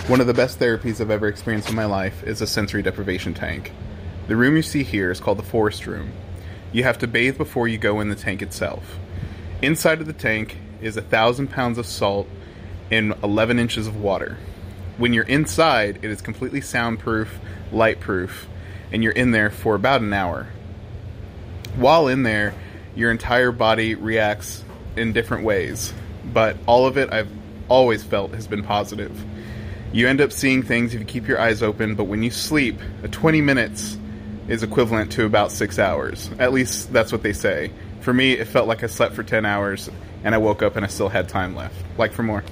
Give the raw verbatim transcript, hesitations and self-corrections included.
One of the best therapies I've ever experienced in my life is a sensory deprivation tank. The room you see here is called the forest room. You have to bathe before you go in the tank itself. Inside of the tank is a thousand pounds of salt in eleven inches of water. When you're inside, it is completely soundproof, light-proof, and you're in there for about an hour. While in there, your entire body reacts in different ways, but all of it I've always felt has been positive. You end up seeing things if you keep your eyes open, but when you sleep, a twenty minutes is equivalent to about six hours. At least that's what they say. For me, it felt like I slept for ten hours, and I woke up and I still had time left. Like for more.